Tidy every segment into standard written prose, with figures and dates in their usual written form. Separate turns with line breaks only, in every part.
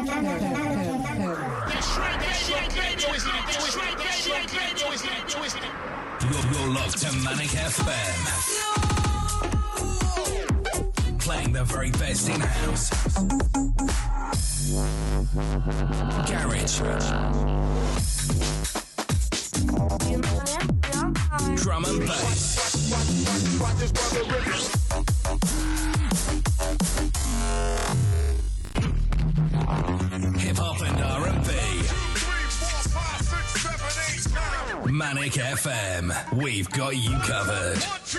You're locked to Manic FM. Playing the very best in house, garage, drum and bass, hip hop and R&B. Manic FM, we've got you covered.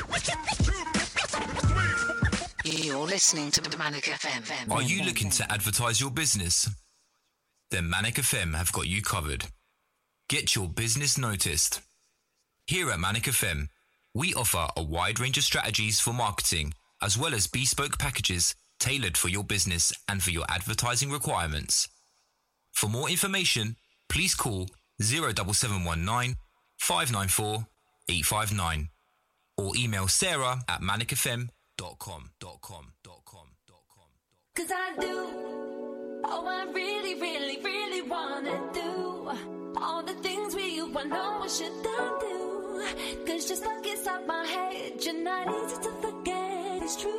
You're listening to Manic FM.
Are you looking to advertise your business? Then Manic FM have got you covered. Get your business noticed. Here at Manic FM, we offer a wide range of strategies for marketing, as well as bespoke packages tailored for your business and for your advertising requirements. For more information, please call 07719 594 859 or email Sarah at manicfm.com.
Cause I do, oh I really, really, really wanna do all the things we you I know I should do. Cause you're stuck inside my head, you're not easy to forget, it's true.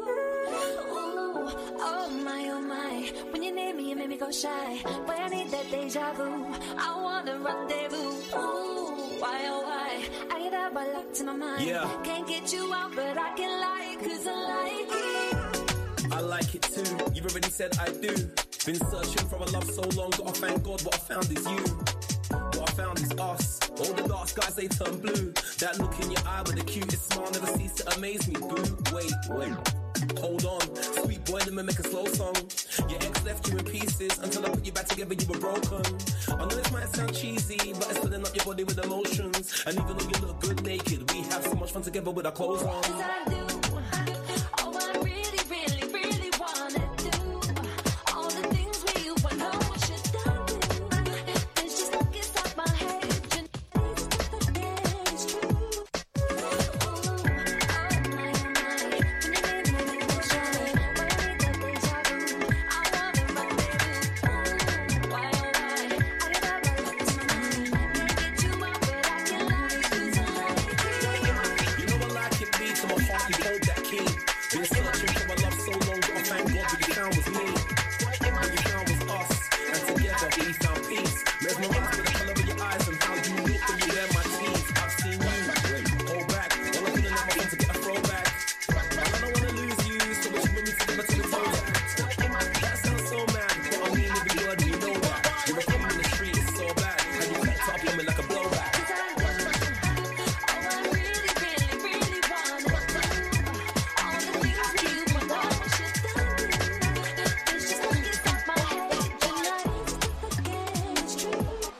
Ooh, oh my, when you near me you make me go shy. Boy I need that deja vu, I wanna rendezvous. Ooh, why oh why, I get that by locked in my mind.
Yeah.
Can't get you out but I can lie cause I like it.
I like it too, you've already said I do. Been searching for a love so long, gotta thank God what I found is you. What I found is us. All the dark skies they turn blue. That look in your eye with the cutest smile never cease to amaze me, boo. Wait, hold on. Sweet boy, let me make a slow song. Your ex left you in pieces until I put you back together, you were broken. I know this might sound cheesy, but it's filling up your body with emotions. And even though you look good naked, we have so much fun together with our clothes on.
Cause I do, oh I really, really, really wanna do all the things we you I know I should do. There's just stuck inside my head, you need to forget it's true. Oh my, when you make me go shy. Boy I need that deja vu, I wanna rendezvous. Ooh, why oh why, I get that right up to my mind. Can't get you out but I can lie cause I like it.
You know I like it beat to my heart, you hold that key. Been searching for my love so long, but I thank God what you found was me. What you found was us, and together we found peace. Mesmerized with the colour of your eyes and how you look when you wear my teeth. I've seen you, hold back, all I'm feeling now I want to get a throwback. And I don't wanna lose you, so what you bring me together to the toe back. That sounds so mad, but I mean every word and you know that. You're a problem in the street, it's so bad, and you kept up on me like a blowback.
Cause I do, oh I really, really, really wanna do all the things we you I know I should do. There's just stuck inside my head, you're not easy to forget, it's true.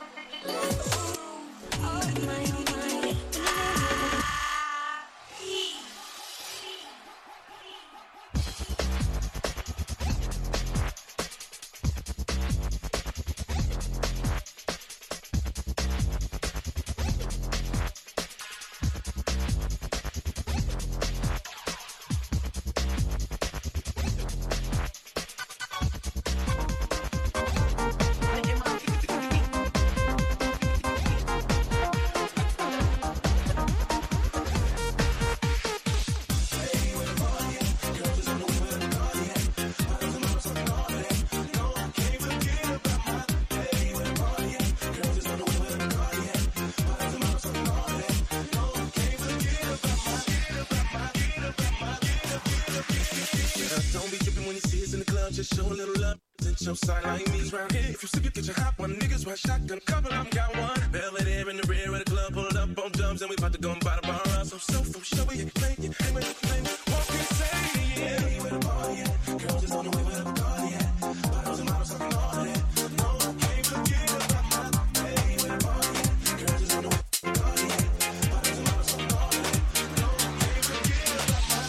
Oh my,
Don't be tripping when you see us in the club, just show a little love. Your side like me's round here. If you sip it, get your hot one. Niggas run shotgun, couple of them got one. Belvedere in the rear of the club, pulled up on dubs, and we about to go and buy the bar up. So from show you can play it, hey, when you play it, walk and say yeah. Hey, where the party at? Girls just on the way with the party at. Bottles and models talking all of that. No, can't forget about my. Hey, where the party at? Girls just on the way with the party at. Bottles and models talking all of that. No, can't forget about my.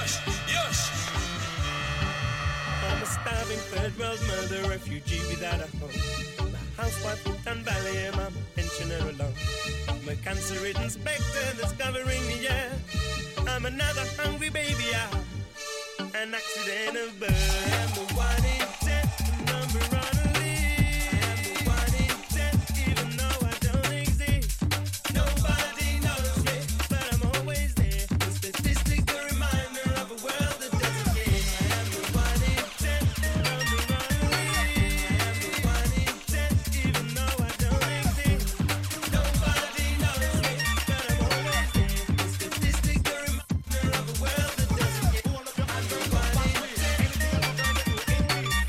Yes, yes.
I'm a starving third world murder refugee without a home. My housewife and Valley and I'm a pensioner alone. I'm a cancer-ridden spectre that's covering the air. I'm another hungry baby out. An accident of birth. I am the one in 10, the number on a list. I am the one in 10, even though I don't exist. Nobody knows me, but I'm always there. The statistic, a reminder of a world that doesn't care. I am the one in 10, the number on a list. I am the one in 10, even though I don't exist. Nobody knows me, but I'm always there. The statistic, a reminder of a world that doesn't care. I'm the one in 10.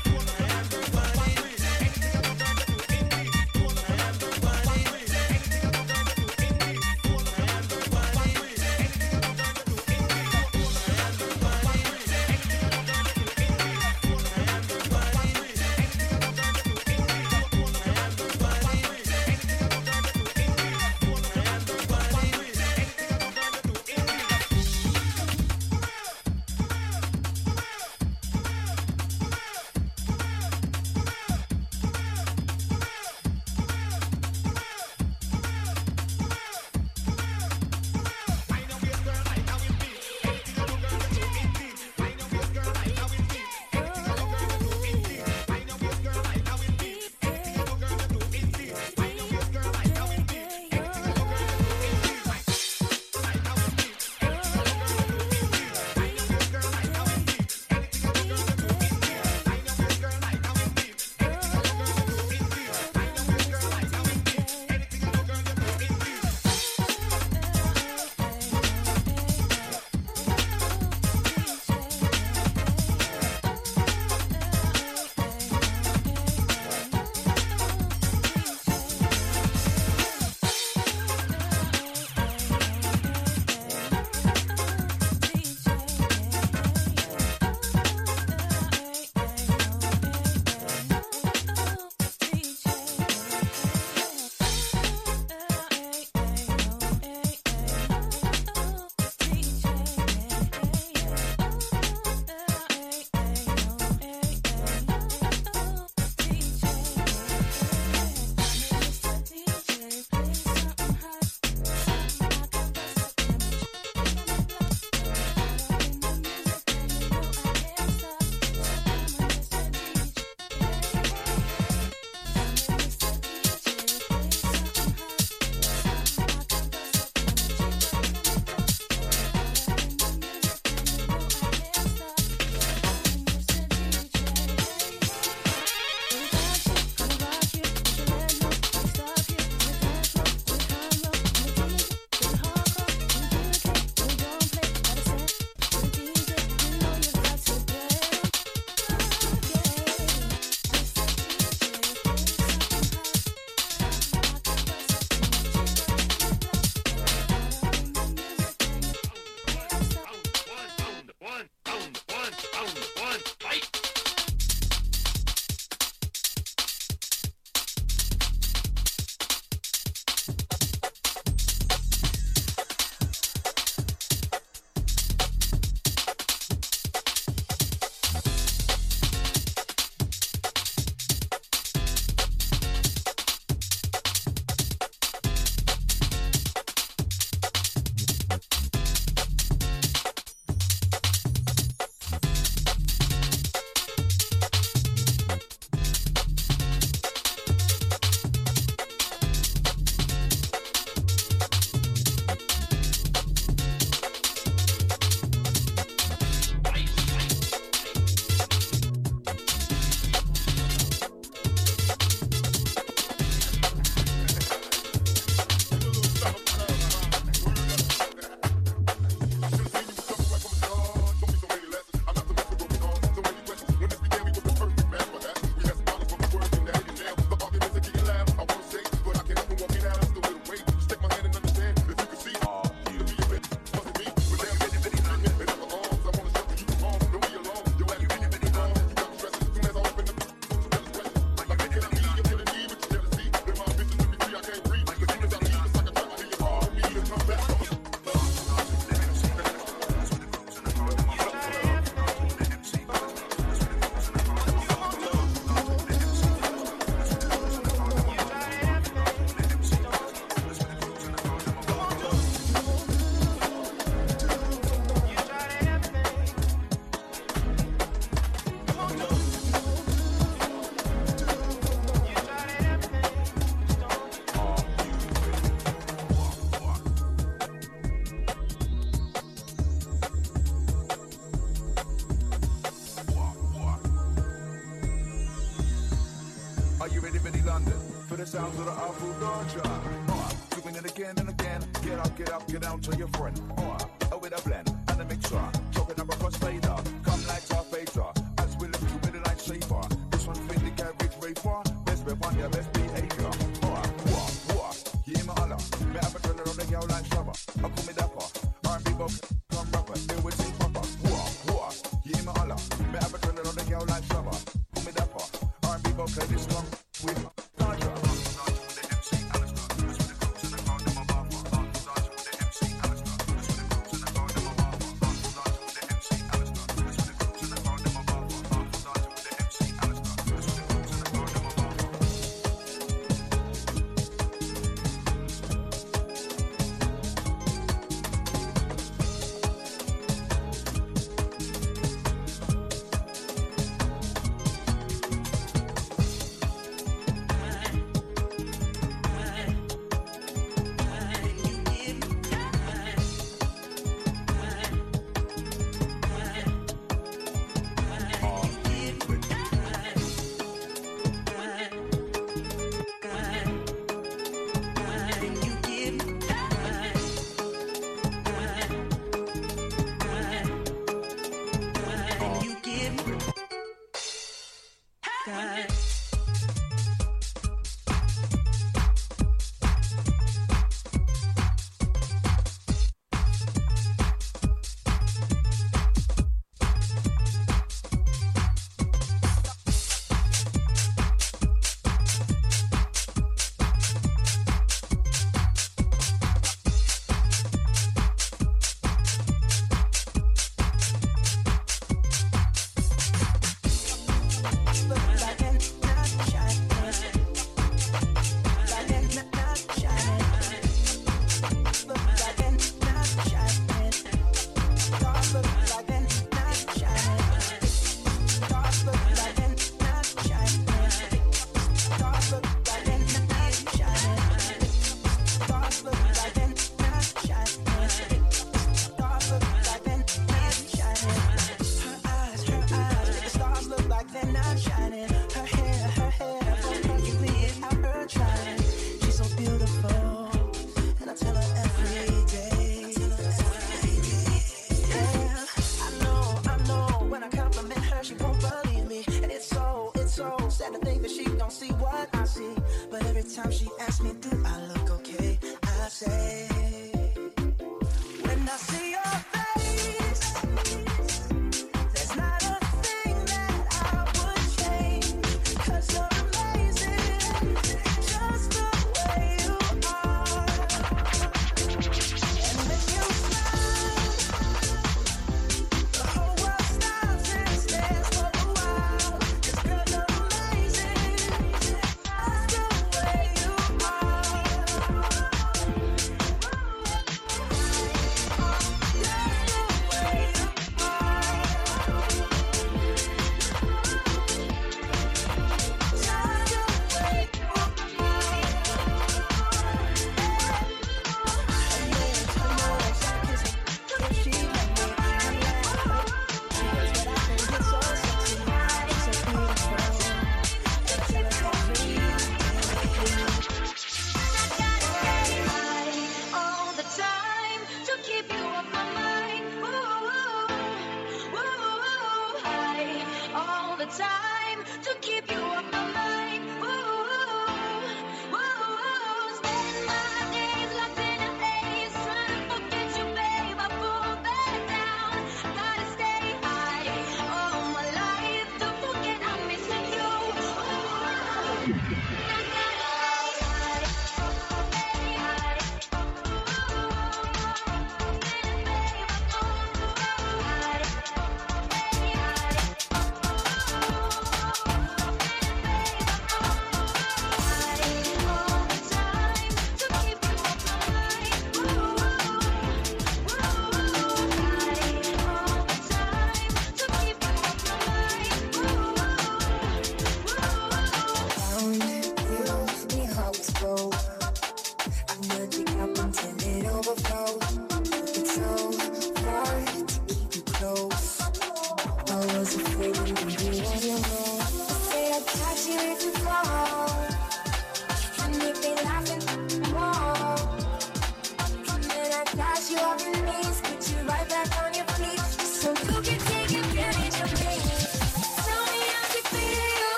Are you ready for the London? For the sounds of the Afro Dodger. Doing it again and again. Get up, get down to your friend. With a blend and a mixer. Chopping up across fader. Come like our fader. As we lift you with a light shaver. This one's been the garage raper. Best rep on your best behavior. You hear me holler. Me have a girl on the girl like Shabba. I call me dapper. R&B book, come rapper. Deal with things proper. You hear me holler. Me have a girl on the girl like Shabba. Call me dapper. R&B book, this come with larger.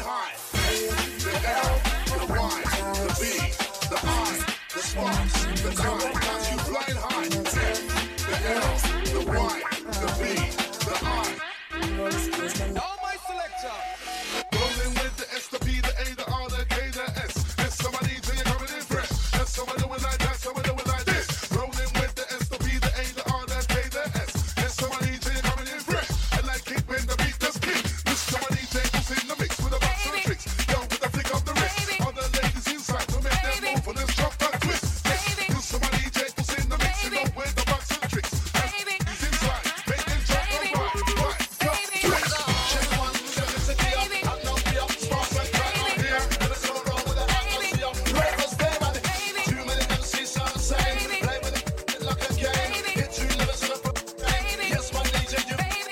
high. The L, the Y, the B, the I, the sparks, the time, got you flying high. The L, the Y, the B, the I.
All my selector.
Rolling with the S, the P, the A, the R, the K, the S. Yes, somebody till you're coming in fresh. Yes, someone do it like that, someone do it like this. Rolling with the S, the P, the A, the R, the K, the S. Yes, somebody till you're coming in fresh. And like kick when the beat just kick. This somebody tables in the mix with a box of tricks. Yo, with a flick of the wrist. All the ladies inside to make them move for this drop and twist. Yes, this somebody tables in the mix, you know, with the box of tricks. He's inside, make them jump and right, twist. Check one, check it, check it up. I'm not be up, sparks like that on here. And it's all wrong with the atmosphere. Rappers, they man, too many MCs sound the same. Play with it like a game. Hit two levels in a game. Yes, my DJ, you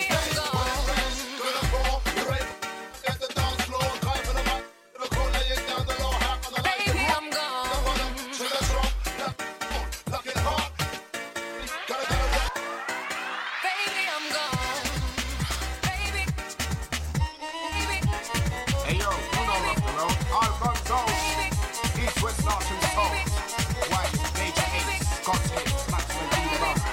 at the dance floor, climb for the mic. The corner, you down the low, half on the light.
Baby, I'm gone.
The bottom, to the top, lock it hard. Gotta rock.
Baby, I'm gone. Baby.
Hey yo, you know rock the road. All guns out. East, west, north, and south. White, major, eight, Scots, eight, Maxwell, lead it up.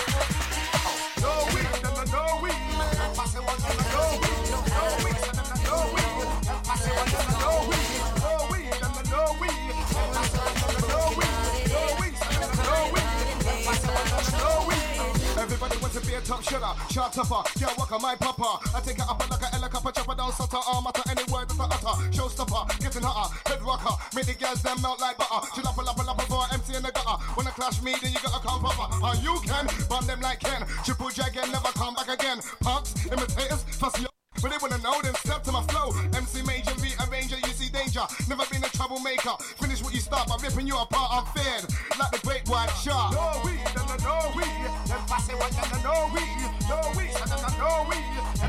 No weed, no weed. Pass it one, no weed. No weed, no weed. Pass it one, no weed. No weed, no weed. Pass it one, no weed. No weed, no weed. Pass it one, no weed. Everybody wants to be a top shotter, sharp topper. Yeah, walk on my papa. I take it up like a helicopter, chopper down, sutter, arm, utter any word that I utter. Showstopper, getting hotter, head rocker. Make the girls them melt like butter. She lap for MC in the gutter. When I clash me, then you gotta come proper. Or you can bomb them like Ken. Triple dragon, never come back again. Punks, imitators, fussy. But they wanna know, then step to my flow. MC Major, rearranger, you see danger. Never been a troublemaker. Finish what you start by ripping you apart. I'm feared like the great white shark. No weed, no weed. Then pass it one, no weed. No weed, no weed.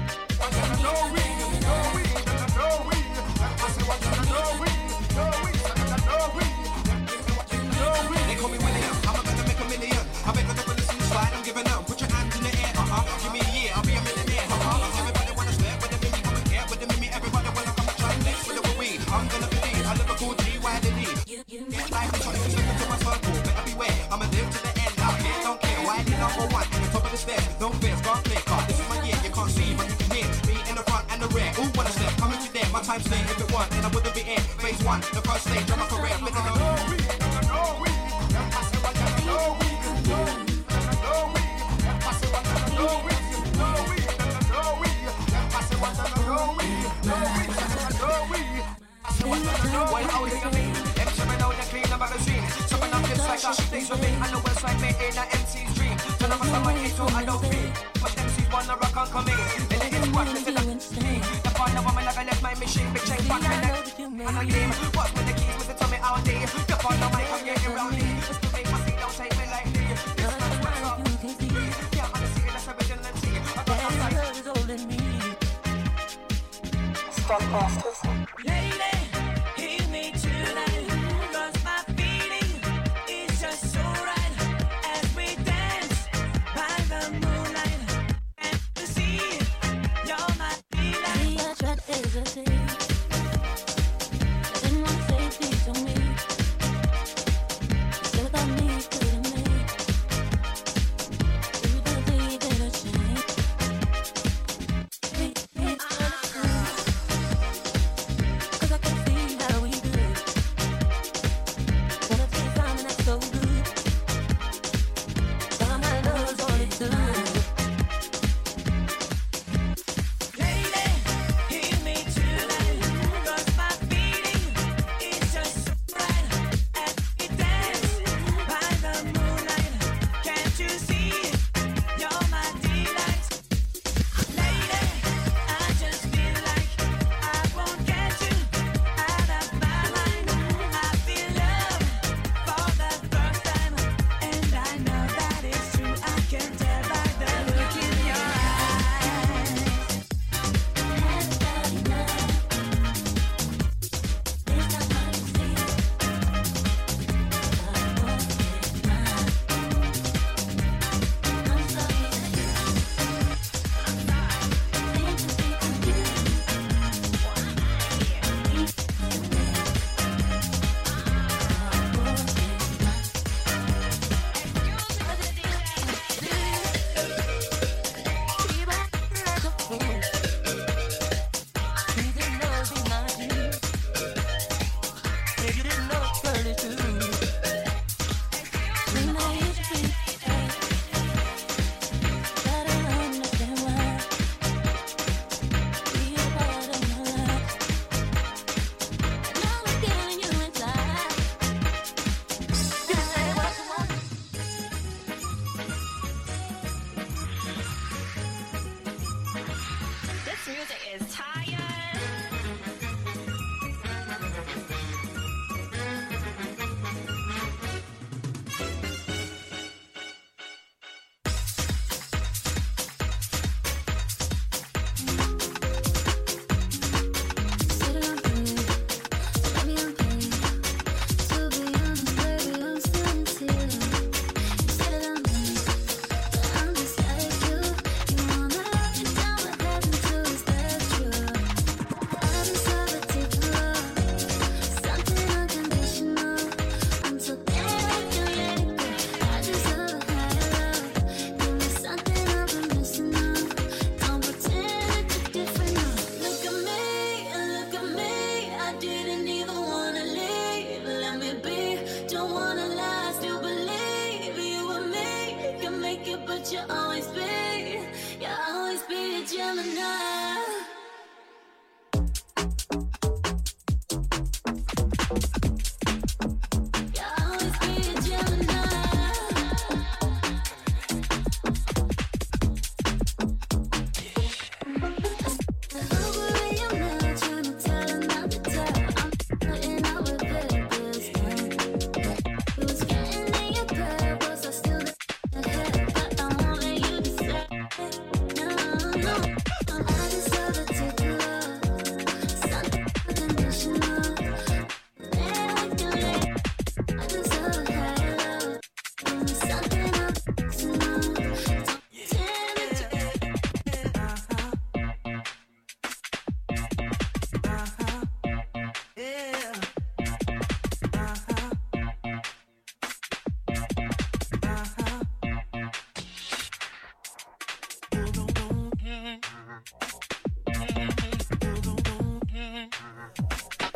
No weed, no weed, no weed. Then pass it one, no weed. No weed, no weed. No weed. They call me William, I'm gonna make a million. I bet that they listen to slide, I'm giving up. Put your hands in the air, give me a year, I'll be a millionaire, Everybody wanna step with the mimi, come and get with the mimi. Everybody wanna come and try next with the weed. I'm gonna be I live a cool G, why did he? Get life is funny, step into my circle, better beware. I'ma live to the end, out here, don't care. Why did number one, the top of the stairs? Don't fear, start play, cause this is my year. You can't see, but you can hear me in the front and the rear. Who wanna step? Coming to there, my time stay. If it weren't, then I wouldn't be in. Phase one, the first stage of my career. No weed, no weed. Then pass it one, no weed, no weed. Then pass it one, no weed, no weed, no weed. Then pass it one, no weed, no weed, no weed. Well, how do you mean? M7 out the clean the magazine. Someone up just like us, days with me. I know what's like me in a MC's dream. Turn up someone into I don't feel. But MC's wanna rock and come in. And it is what is it like me. The partner woman like I left my machine. Big chain back and I game. Watch with the keys with the tummy all day. The partner might come here around me. Just to make my seat, don't take me like me. This man's what's up. Yeah, I'm the city that's originality. I got some sight. Stop bastards.
Lady, hear me tonight, 'cause my feeling is just so right as we dance by the moonlight and the sea. You're my feeling. I tried to hesitate. I didn't want to say things on me. Still without me, couldn't make. You better take it a chance.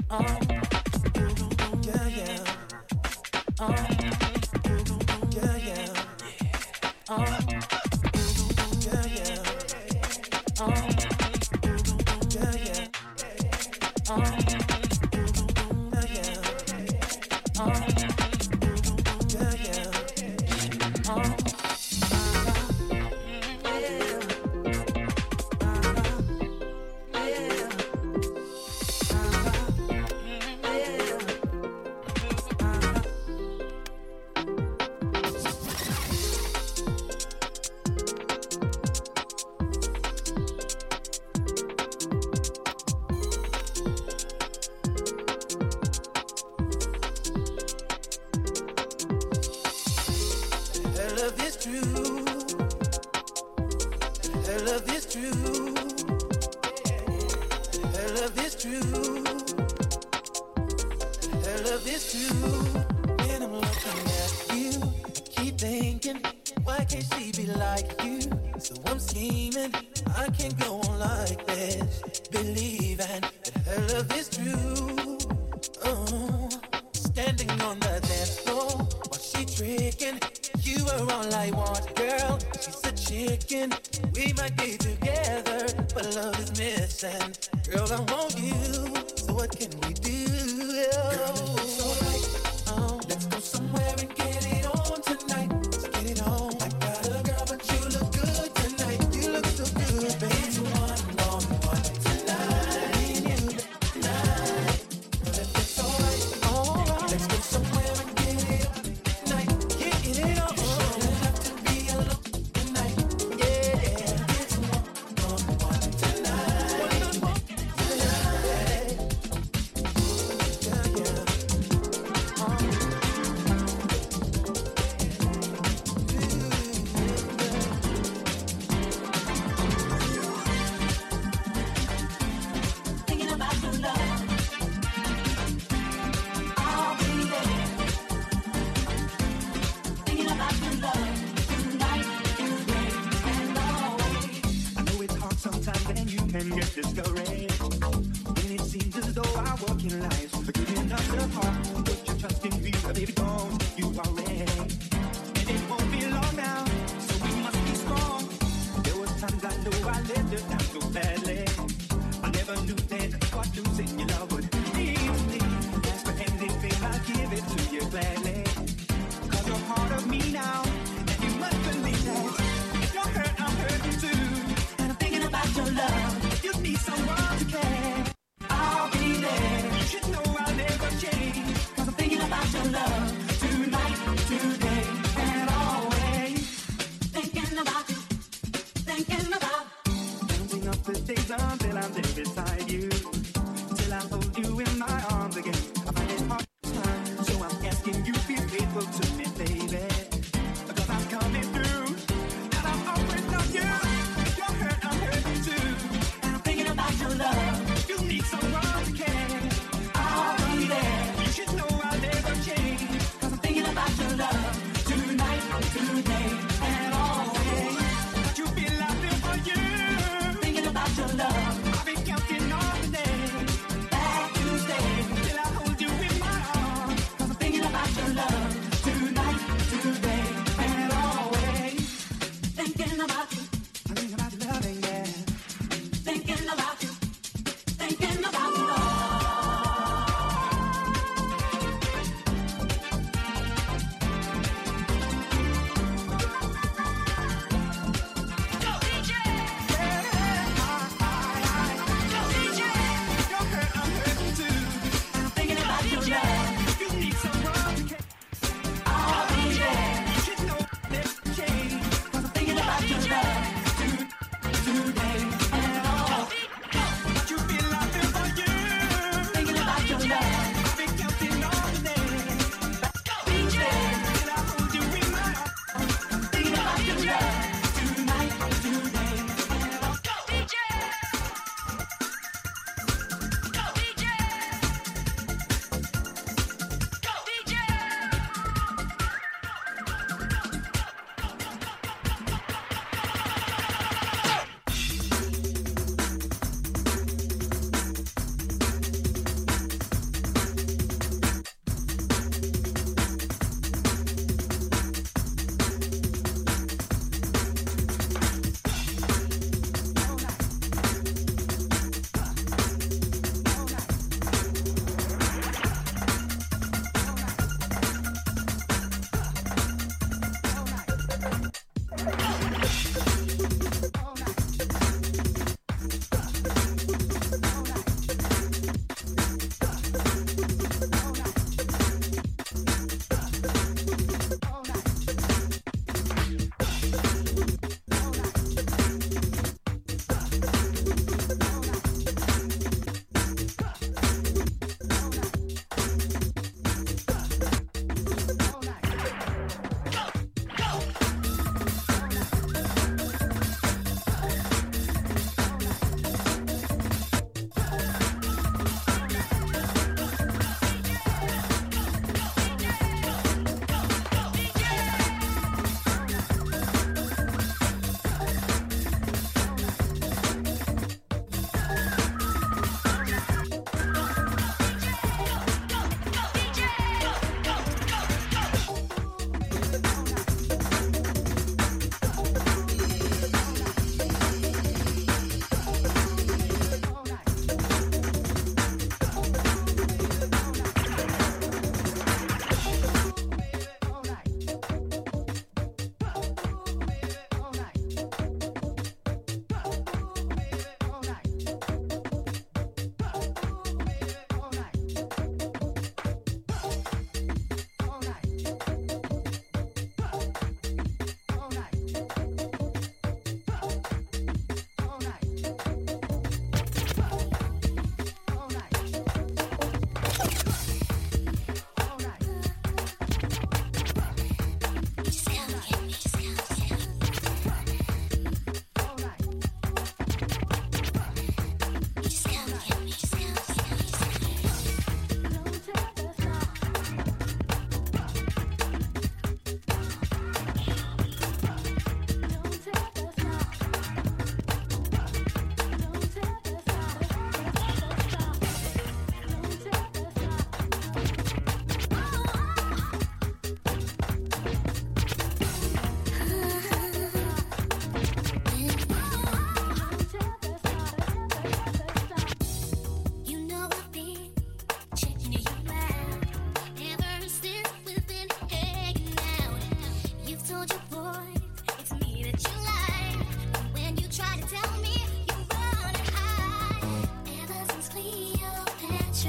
Thinking about your love, I've been counting all the days. Back Tuesday.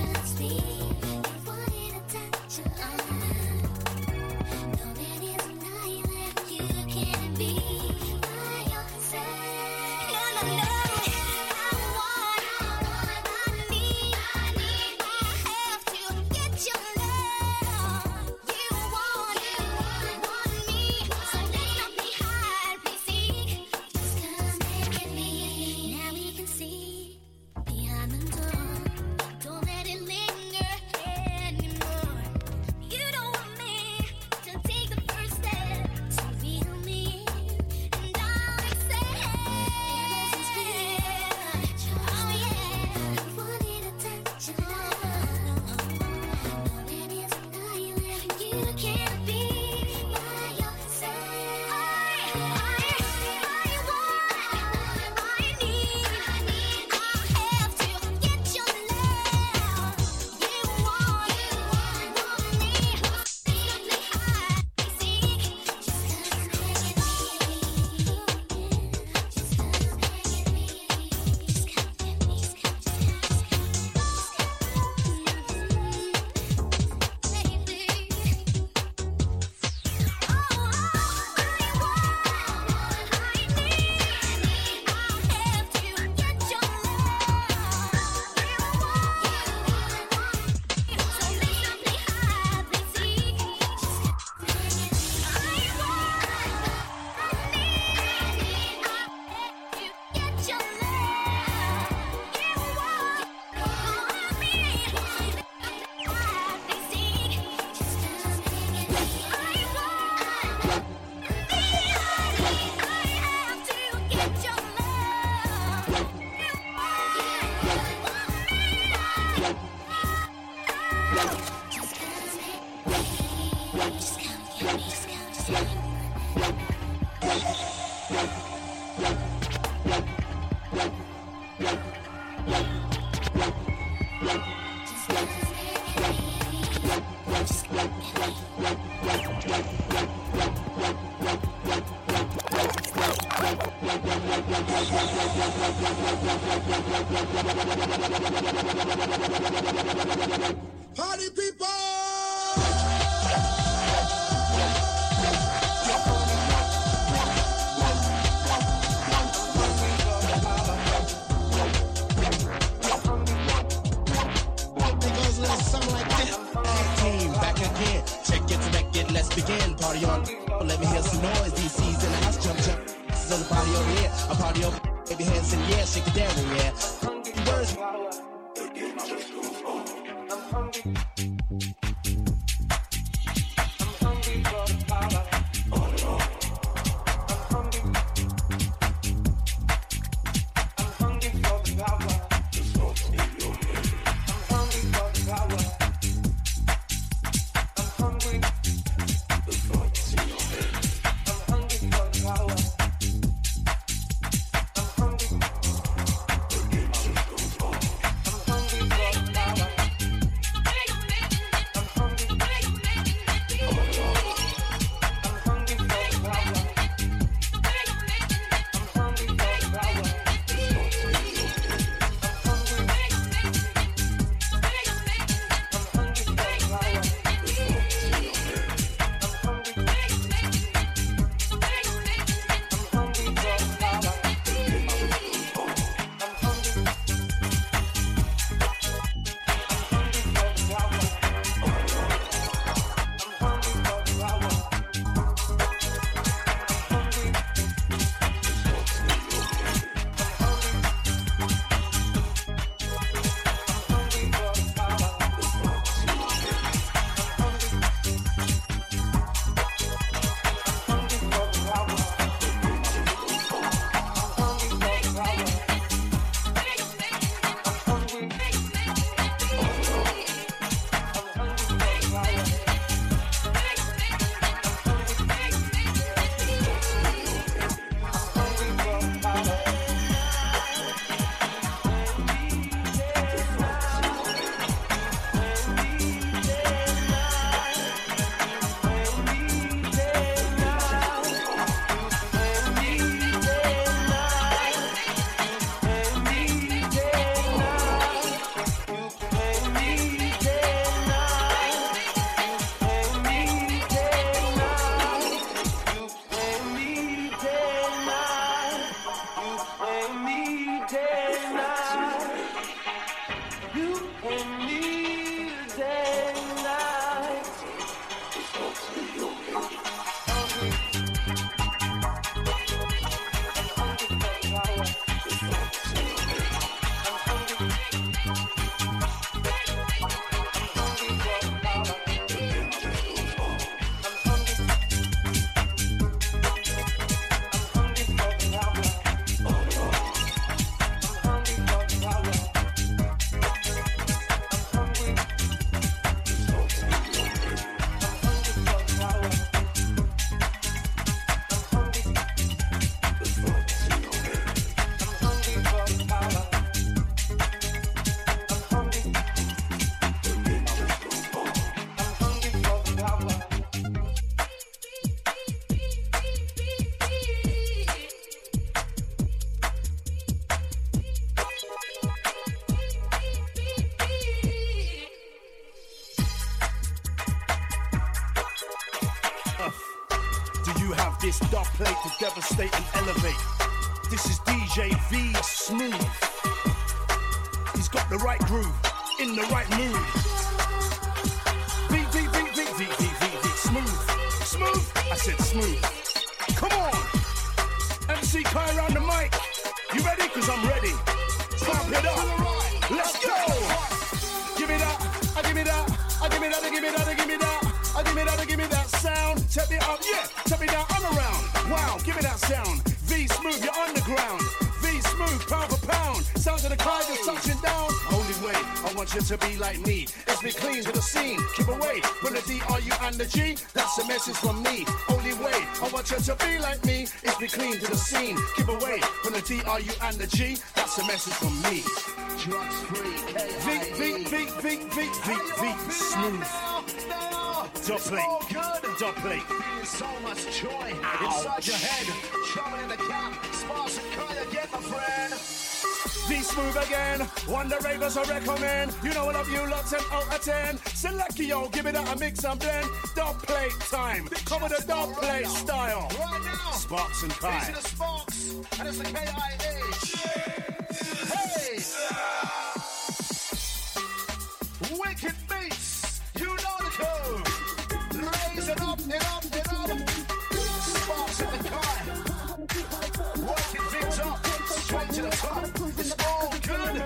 Party people!
Let's begin, party on. Let me hear some noise. DC's in the house, jump, jump. This is on the party over here. A party over, baby hands in the air, shake it down in the air. Words.
You have this dub plate to devastate and elevate. This is DJ V Smooth. He's got the right groove, in the right mood. V Smooth. Smooth? I said smooth. Come on. MC Kai around the mic. You ready? Cause I'm ready. Pump it up. Let's go. Give me that. I give me that. I give me that. I give me that. I give me that. I give me that. I give me that sound. Tap it up. Yeah. Tap it down and around. Wow. Give me that sound. V Smooth. You're underground. V Smooth. Pound for pound. Sounds of the Kai just touching down. Only way I want you to be like me. Let's be clean to the scene. Keep away from the D-R-U and the G. That's a message from me. Only way I want you to be like me is be clean to the scene. Keep away from the D-R-U and the G. That's a message from me. Drugs free. V Smooth. Dub plate.
So much joy inside your head. Trouble in the cap. Sparks and Kai again, my friend.
V Smooth again, one the ravers I recommend. You know what I view, lots 10 out of 10. Select yo, give it a mix and blend. Dub plate time, cover the dub plate style.
Right now,
Sparks and Kai.
These are the Sparks, and it's the K-I-H. Hey! Wicked beats, you know the code. Raise it up, Sparks and the Kai. Working things up, straight to the top. It's all good.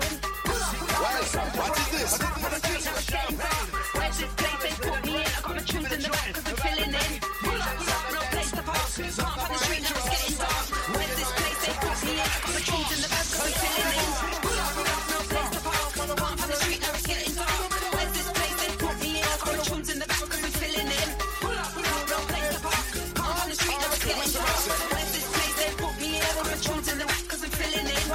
What is this?
Where's this place they put me in? I got my tunes in the back cause I'm filling in. Pull up, real place to park. Park on the street now it's getting dark. Where's this place they put me in? I got my tunes in the back cause I'm filling in. Pull up, real place to park. Park on the street now it's getting dark. Where's this place they put me in? I got my tunes in the back cause I'm filling in. Pull up, real place to park. Park on the street now it's getting dark. Where's this place they put me in? I got my tunes in the back cause I'm filling in.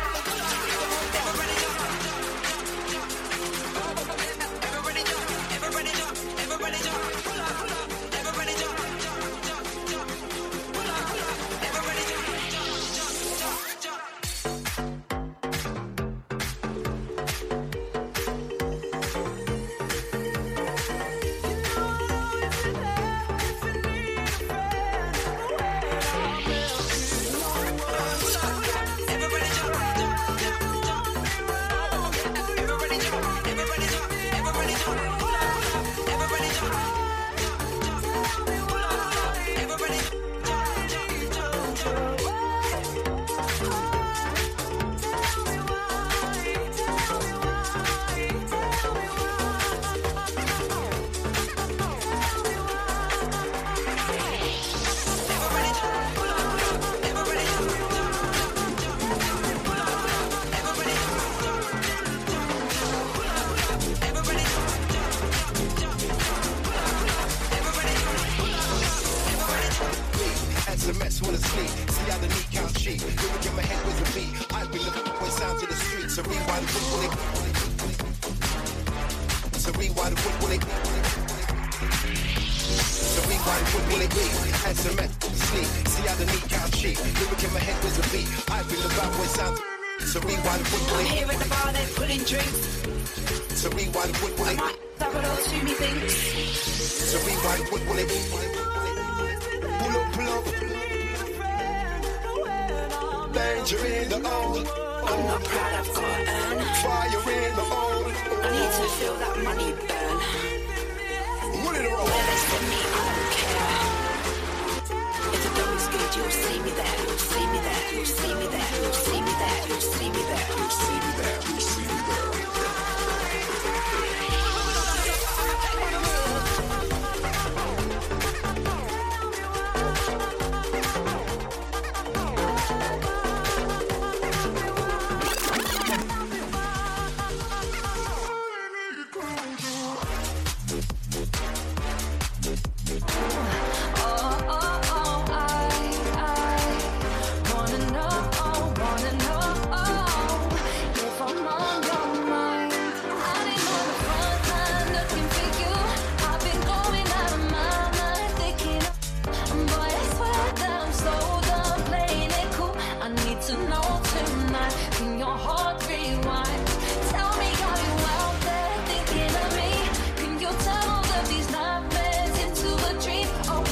Dream. Oh,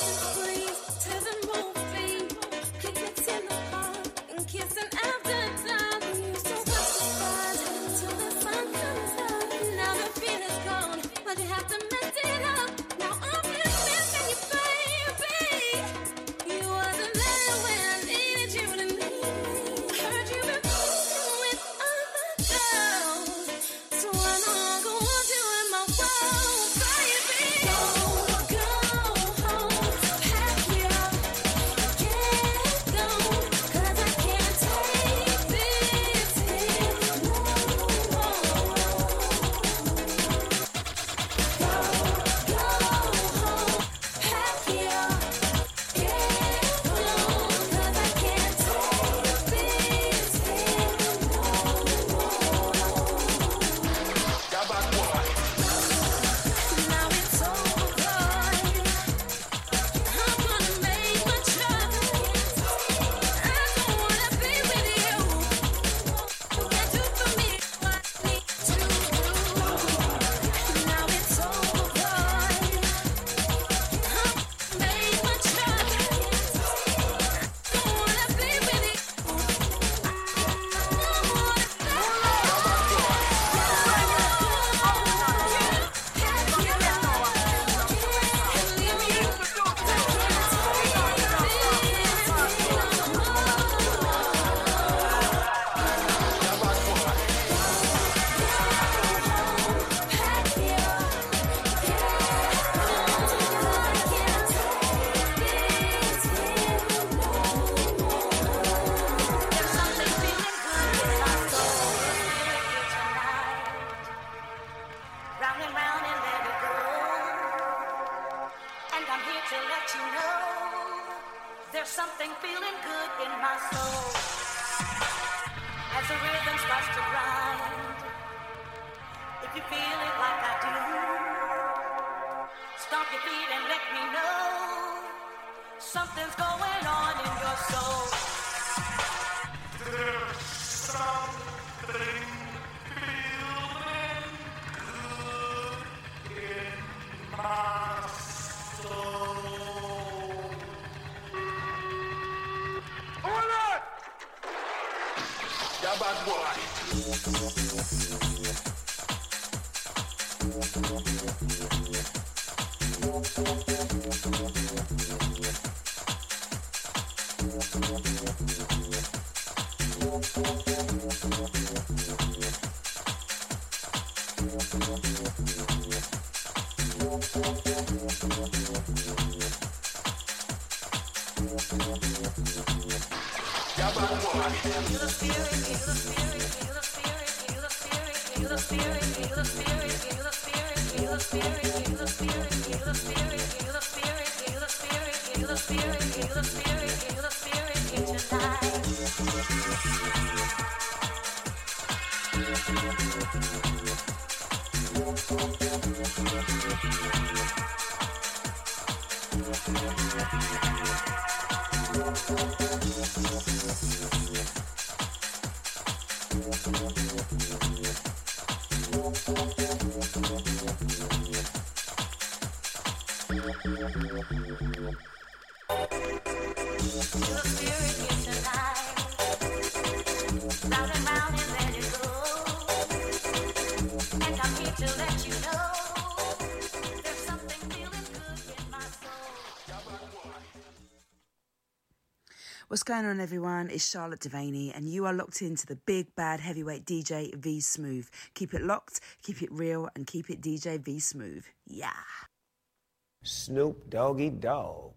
What's going on, everyone? It's Charlotte Devaney, and you are locked into the big bad heavyweight DJ V Smooth. Keep it locked, keep it real, and keep it DJ V Smooth. Yeah.
Snoop Doggy Dogg.